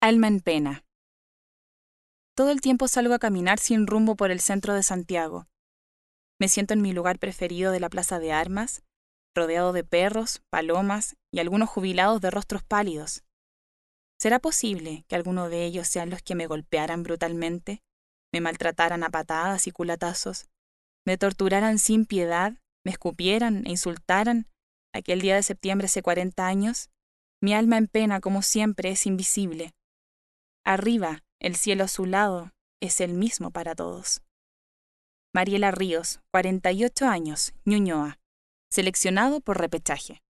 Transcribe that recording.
Alma en pena. Todo el tiempo salgo a caminar sin rumbo por el centro de Santiago. Me siento en mi lugar preferido de la Plaza de Armas, rodeado de perros, palomas y algunos jubilados de rostros pálidos. ¿Será posible que alguno de ellos sean los que me golpearan brutalmente, me maltrataran a patadas y culatazos, me torturaran sin piedad, me escupieran e insultaran aquel día de septiembre hace 40 años? Mi alma en pena, como siempre, es invisible. Arriba, el cielo azulado es el mismo para todos. Mariela Ríos, 48 años, Ñuñoa. Seleccionado por repechaje.